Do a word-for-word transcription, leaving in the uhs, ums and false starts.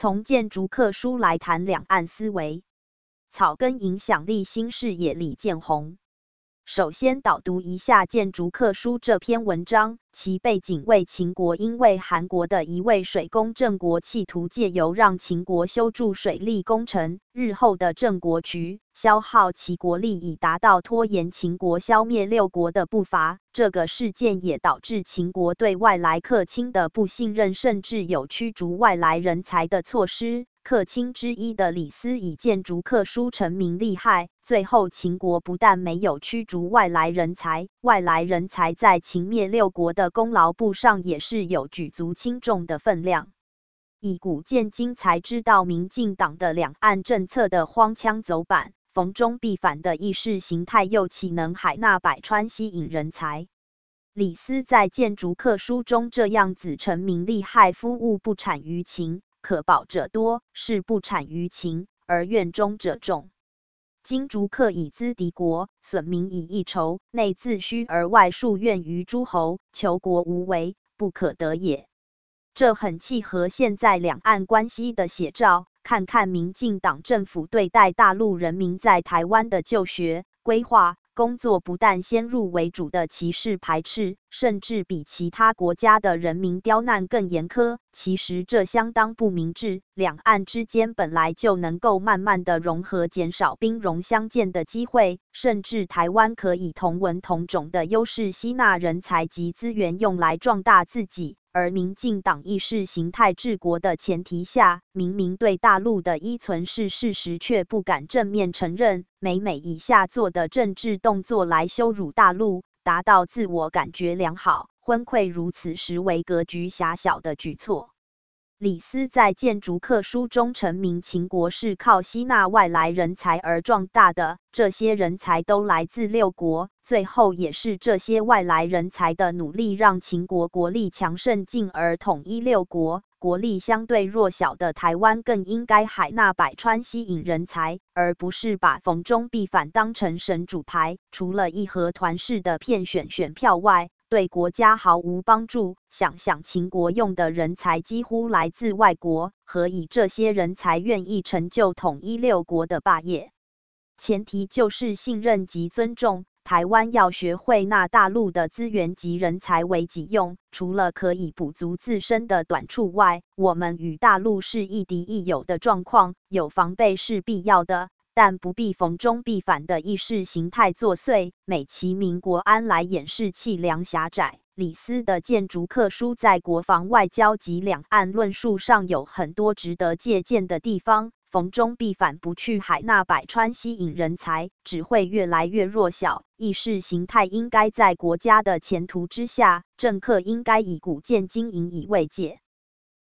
从建筑课书来谈两岸思维，草根影响力新视野李建宏。首先导读一下建筑课书这篇文章，其背景为秦国因为韩国的一位水工郑国企图借由让秦国修筑水利工程，日后的郑国渠消耗其国力，以达到拖延秦国消灭六国的步伐。这个事件也导致秦国对外来客卿的不信任，甚至有驱逐外来人才的措施。客卿之一的李斯以建筑课书成名利害，最后秦国不但没有驱逐外来人才，外来人才在秦灭六国的功劳簿上也是有举足轻重的分量。以古见今才知道民进党的两岸政策的荒腔走板，逢中必反的意识形态又岂能海纳百川吸引人才？李斯在建筑课书中这样子成名利害，夫物不产于秦，可保者多，事不产于秦，而怨中者众。今逐客以资敌国，损民以益仇，内自虚而外树怨于诸侯，求国无为，不可得也。这很契合现在两岸关系的写照。看看民进党政府对待大陆人民在台湾的就学、规划、工作，不但先入为主的歧视排斥，甚至比其他国家的人民刁难更严苛。其实这相当不明智，两岸之间本来就能够慢慢的融合，减少兵戎相见的机会，甚至台湾可以同文同种的优势吸纳人才及资源，用来壮大自己。而民进党意识形态治国的前提下，明明对大陆的依存是事实，却不敢正面承认，每每以下做的政治动作来羞辱大陆，达到自我感觉良好，昏聩如此，实为格局狭小的举措。李斯在建筑课书中陈明，秦国是靠吸纳外来人才而壮大的，这些人才都来自六国，最后也是这些外来人才的努力，让秦国国力强盛，进而统一六国。国力相对弱小的台湾更应该海纳百川，吸引人才，而不是把逢中必反当成神主牌，除了义和团式的骗选选票外，对国家毫无帮助。想想秦国用的人才几乎来自外国，何以这些人才愿意成就统一六国的霸业？前提就是信任及尊重。台湾要学会纳大陆的资源及人才为己用，除了可以补足自身的短处外，我们与大陆是亦敌亦友的状况，有防备是必要的，但不必逢中必反的意识形态作祟，美其名国安来掩饰气量狭窄。李斯的建筑课书在国防外交及两岸论述上有很多值得借鉴的地方，逢中必反，不去海纳百川吸引人才，只会越来越弱小。意识形态应该在国家的前途之下，政客应该以古见今，引以为戒。